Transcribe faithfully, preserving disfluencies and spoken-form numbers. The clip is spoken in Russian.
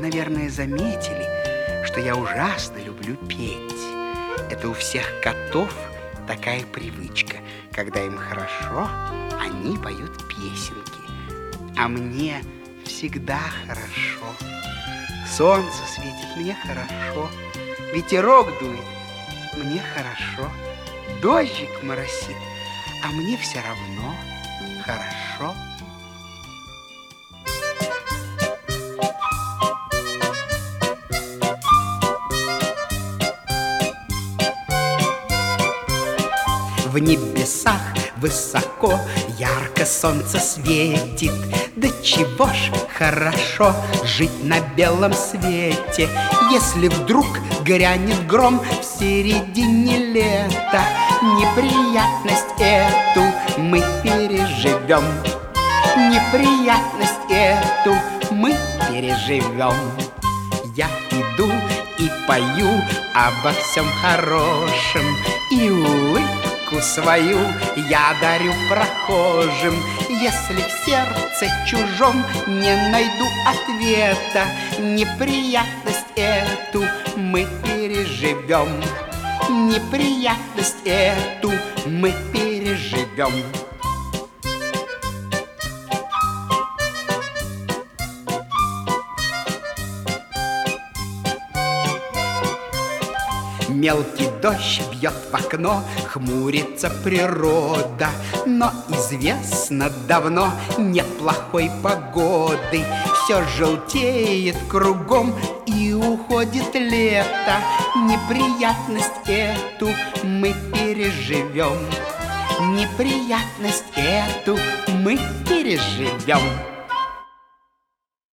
наверное, заметили, что я ужасно люблю петь. Это у всех котов такая привычка. Когда им хорошо, они поют песенки. А мне всегда хорошо. Солнце светит, мне хорошо. Ветерок дует, мне хорошо. Дождик моросит, а мне все равно хорошо. В небесах высоко ярко солнце светит. Да чего ж хорошо жить на белом свете. Если вдруг грянет гром в середине лета, неприятность эту мы переживем. Неприятность эту мы переживем. Я иду и пою обо всем хорошем, и улыбку свою я дарю прохожим. Если в сердце чужом не найду ответа, неприятность эту мы переживем. Неприятность эту мы переживем. Мелкий дождь бьет в окно, хмурится природа. Но известно давно, нет плохой погоды. Все желтеет кругом и уходит лето. Неприятность эту мы переживем. Неприятность эту мы переживем.